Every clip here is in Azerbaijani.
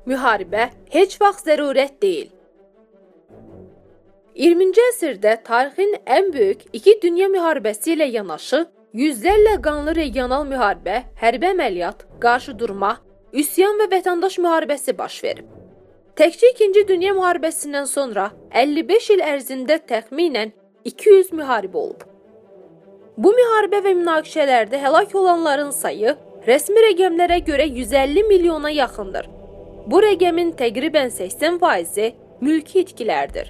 müharibə heç vaxt zərurət deyil. 20-ci əsrdə tarixin ən böyük iki dünya müharibəsi ilə yanaşı, yüzlərlə qanlı regional müharibə, hərbi əməliyyat, qarşı durma, üsyan və vətəndaş müharibəsi baş verib. Təkcə 2-ci Dünya müharibəsindən sonra 55 il ərzində təxminən 200 müharibə olub. Bu müharibə və münaqişələrdə həlak olanların sayı rəsmi rəqəmlərə görə 150 milyona yaxındır. Bu rəqəmin təqribən 80%-i mülki itkilərdir.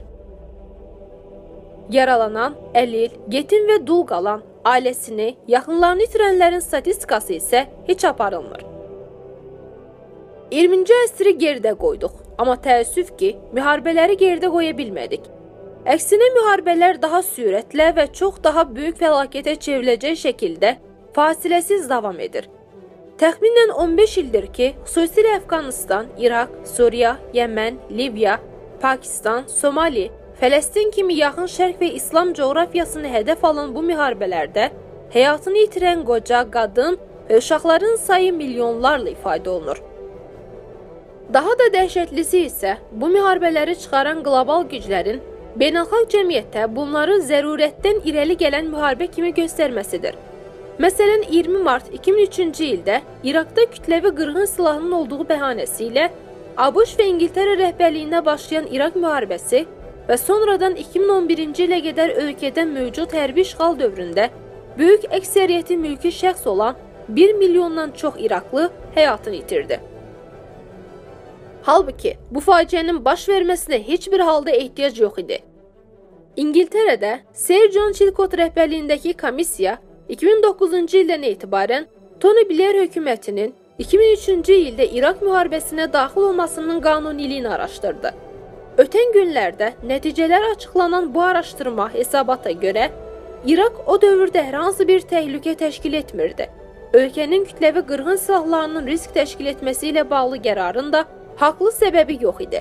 Yaralanan, əlil, yetim və dul qalan, ailəsini, yaxınlarını itirənlərin statistikası isə heç aparılmır. 20-ci əsri geridə qoyduq, amma təəssüf ki, müharibələri geridə qoya bilmədik. Əksinə müharibələr daha sürətlə və çox daha böyük fəlakətə çevriləcək şəkildə fasiləsiz davam edir. Təxminən 15 ildir ki, xüsusilə Əfqanistan, İraq, Suriya, Yəmən, Liviya, Pakistan, Somali, Fələstin kimi yaxın şərq və İslam coğrafiyasını hədəf alan bu müharibələrdə həyatını itirən qoca, qadın və uşaqların sayı milyonlarla ifadə olunur. Daha da dəhşətlisi isə bu müharibələri çıxaran qlobal güclərin beynəlxalq cəmiyyətdə bunları zərurətdən irəli gələn müharibə kimi göstərməsidir. Məsələn, 20 mart 2003-cü ildə İraqda kütləvi qırğın silahının olduğu bəhanəsi ilə ABŞ və İngiltərə rəhbərliyinə başlayan İraq müharibəsi və sonradan 2011-ci ilə qədər ölkədə mövcud hərbi işğal dövründə böyük əksəriyyəti mülki şəxs olan 1 milyondan çox İraqlı həyatını itirdi. Halbuki, bu faciənin baş verməsinə heç bir halda ehtiyac yox idi. İngiltərədə Sir John Chilcot rəhbərliyindəki komissiya 2009-cu ildən etibarən Tony Blair hökumətinin 2003-cü ildə İraq müharibəsinə daxil olmasının qanuniliyini araşdırdı. Ötən günlərdə nəticələr açıqlanan bu araşdırma hesabata görə İraq o dövrdə hər hansı bir təhlükə təşkil etmirdi. Ölkənin kütləvi qırğın silahlarının risk təşkil etməsi ilə bağlı qərarın da haqlı səbəbi yox idi.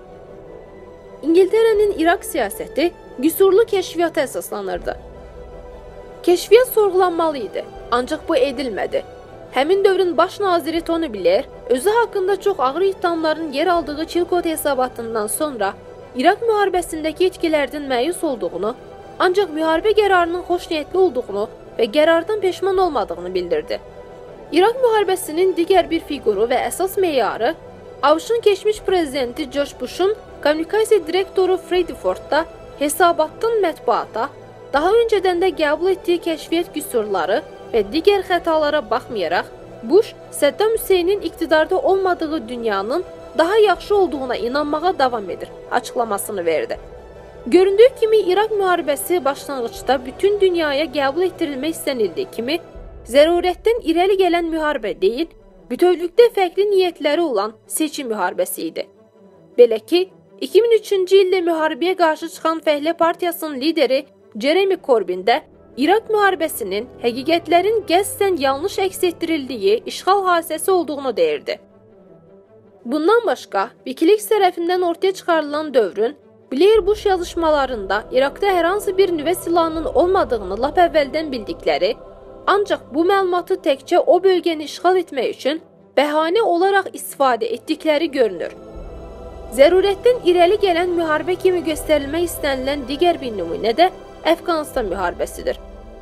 İngiltərənin İraq siyasəti qüsurlu kəşfiyyata əsaslanırdı. Kəşfiyyat sorğulanmalı idi, ancaq bu edilmədi. Həmin dövrün baş naziri Tony Blair özü haqqında çox ağır ittihamların yer aldığı Chilcot hesabatından sonra İraq müharibəsindəki itkilərdən məyus olduğunu, ancaq müharibə qərarının xoşniyyətli olduğunu və qərardan peşman olmadığını bildirdi. İraq müharibəsinin digər bir fiquru və əsas meyarı ABŞ-ın keçmiş prezidenti George Bush'un kommunikasiya direktoru Freddie Ford'da hesabatdan mətbuata, daha öncədən də qəbul etdiyi kəşfiyyat qüsurları və digər xətalara baxmayaraq, Bush, Saddam Hüseynin iqtidarda olmadığı dünyanın daha yaxşı olduğuna inanmağa davam edir, açıqlamasını verdi. Göründüyü kimi İraq müharibəsi başlanğıçda bütün dünyaya qəbul etdirilmək istənildiyi kimi, zərurətdən irəli gələn müharibə deyil, bütövlükdə fərqli niyyətləri olan seçim müharibəsi idi. Belə ki, 2003-cü ildə müharibəyə qarşı çıxan Fəhlə Partiyasının lideri Jeremy Corbyn də İraq müharibəsinin həqiqətlərin qəsdən yanlış əks etdirildiyi işğal hadisəsi olduğunu deyirdi. Bundan başqa, Wikileaks tərəfindən ortaya çıxarılan dövrün Blair-Bush yazışmalarında İraqda hər hansı bir nüvə silahının olmadığını lap əvvəldən bildikləri, ancaq bu məlumatı təkcə o bölgəni işğal etmək üçün bəhanə olaraq istifadə etdikləri görünür. Zərurətdən irəli gələn müharibə kimi göstərilmək istənilən digər bir nümunə də Əfqanistan müharibəsidir.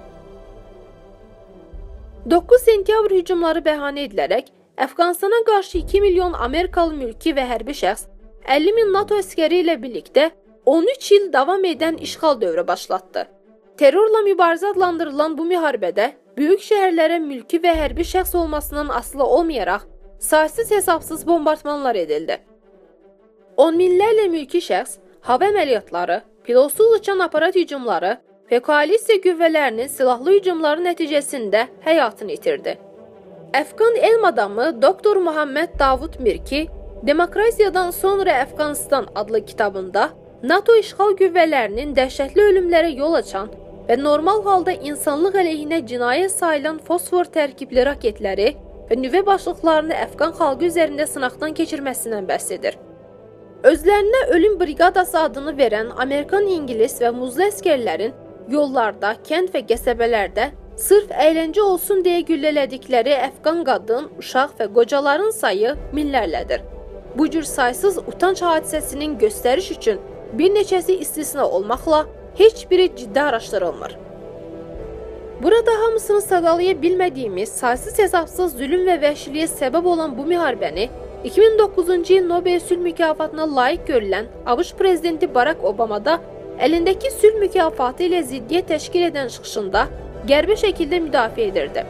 9 sentyabr hücumları bəhanə edilərək, Əfqanistana qarşı 2 milyon Amerikalı mülki və hərbi şəxs, 50 min NATO əskəri ilə birlikdə 13 il davam edən işğal dövrü başlatdı. Terrorla mübarizə adlandırılan bu müharibədə böyük şəhərlərə mülki və hərbi şəxs olmasından asılı olmayaraq saysız hesabsız bombardmanlar edildi. 10 minlərlə mülki şəxs, hava əməliyyatları, pilotsuz uçan aparat hücumları və koalisiya qüvvələrinin silahlı hücumları nəticəsində həyatını itirdi. Əfqan elm adamı Dr. Muhammed Davud Mirki, Demokrasiyadan sonra Əfqanistan adlı kitabında NATO işğal qüvvələrinin dəhşətli ölümlərə yol açan və normal halda insanlıq əleyhinə cinayət sayılan fosfor tərkibli raketləri və nüvə başlıqlarını Əfqan xalqı üzərində sınaqdan keçirməsindən bəhs edir. Özlərinə ölüm briqadası adını verən Amerikan, İngilis və muzlu əskərlərin yollarda, kənd və qəsəbələrdə sırf əyləncə olsun deyə güllələdikləri Əfqan qadın, uşaq və qocaların sayı minlərlədir. Bu cür saysız utanç hadisəsinin göstəriş üçün bir neçəsi istisna olmaqla heç biri ciddi araşdırılmır. Burada hamısını sadalaya bilmədiyimiz saysız hesabsız zülüm və vəhşiliyə səbəb olan bu müharibəni 2009-cu il Nobel sülh mükafatına layiq görülən ABŞ prezidenti Barack Obama da əlindəki sülh mükafatı ilə ziddiyyət təşkil edən çıxışında qəribə şəkildə müdafiə edirdi.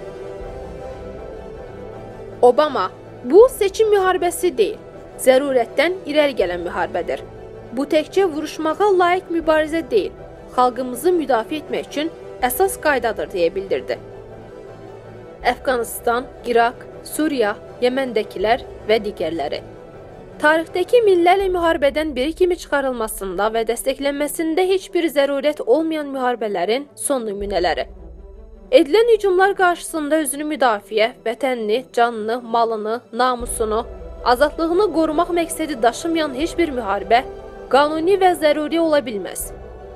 Obama, bu seçim müharibəsi deyil, zərurətdən irəli gələn müharibədir. Bu təkcə vuruşmağa layiq mübarizə deyil, xalqımızı müdafiə etmək üçün əsas qaydadır deyə bildirdi. Əfqanistan, İraq, Suriya, Yəməndəkilər və digərləri. Tarixdəki minlərlə müharibədən biri kimi çıxarılmasında və dəstəklənməsində heç bir zərurət olmayan müharibələrin son nümunələri. Edilən hücumlar qarşısında özünü müdafiə, vətənini, canını, malını, namusunu, azadlığını qorumaq məqsədi daşımayan heç bir müharibə qanuni və zəruri ola bilməz.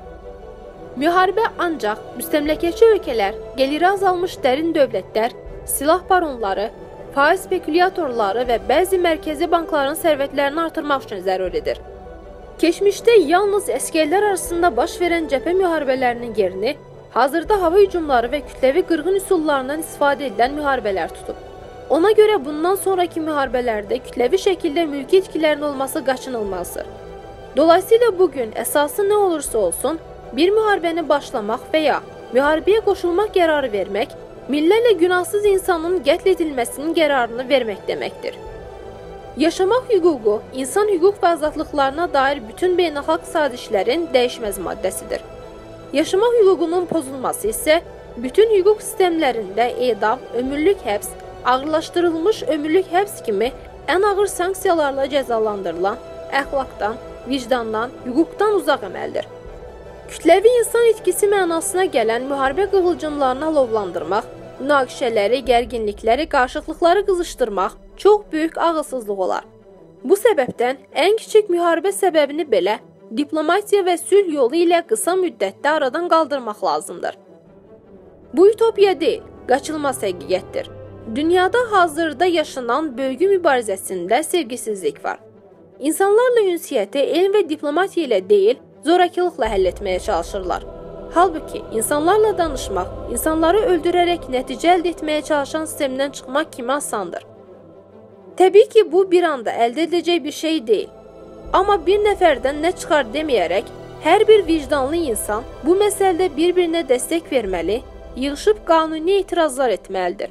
Müharibə ancaq müstəmləkəçi ölkələr, gəliri azalmış dərin dövlətlər, silah baronları, faiz spekulyatoorları və bəzi mərkəzi bankların sərvətlərini artırmaq üçün zəruridir. Keçmişdə yalnız əsgərlər arasında baş verən cəbhə müharibələrinin yerini hazırda hava hücumları və kütləvi qırğın üsullarından istifadə edilən müharibələr tutub. Ona görə bundan sonraki müharibələrdə kütləvi şəkildə mülki itkilərin olması qaçınılmazdır. Dolayısıyla bugün əsası nə olursa olsun, bir müharibəni başlamaq və ya müharibəyə qoşulmaq qərarı vermək, minlərlə günahsız insanın qətl edilməsinin qərarını vermək deməkdir. Yaşamaq hüququ, insan hüquq və azadlıqlarına dair bütün beynəlxalq sazişlərin dəyişməz maddəsidir. Yaşamaq hüququnun pozulması isə bütün hüquq sistemlərində edam, ömürlük həbs, ağırlaşdırılmış ömürlük həbs kimi ən ağır sanksiyalarla cəzalandırılan, əxlaqdan, vicdandan, hüquqdan uzaq əməldir. Kütləvi insan itkisi mənasına gələn müharibə qığılcımlarını alovlandırmaq, münaqişələri, gərginlikləri, qarşıtlıqları qızışdırmaq çox böyük ağılsızlıq olar. Bu səbəbdən ən kiçik müharibə səbəbini belə diplomatiya və sülh yolu ilə qısa müddətdə aradan qaldırmaq lazımdır. Bu utopiya deyil, qaçılmaz həqiqətdir. Dünyada hazırda yaşanan bölgü mübarizəsində sevgisizlik var. İnsanlarla ünsiyyəti elm və diplomatiya ilə deyil, zorakılıqla həll etməyə çalışırlar. Halbuki insanlarla danışmaq, insanları öldürərək nəticə əldə etməyə çalışan sistemdən çıxmaq kimi asandır. Təbii ki, bu bir anda əldə edəcək bir şey deyil. Amma bir nəfərdən nə çıxar deməyərək, hər bir vicdanlı insan bu məsələdə bir-birinə dəstək verməli, yığışıb qanuni etirazlar etməlidir.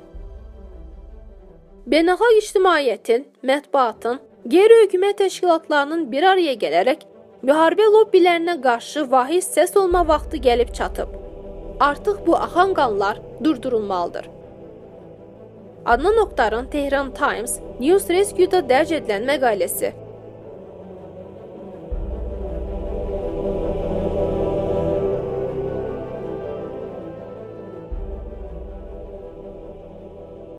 Beynəlxalq ictimaiyyətin, mətbuatın, qeyri-hökumət təşkilatlarının bir araya gələrək müharibə lobbilərinə qarşı vahid səs olma vaxtı gəlib çatıb. Artıq bu axan qanlar durdurulmalıdır. Adnan Oktarın Tehran Times News Rescue'da dərc edilən məqaləsi.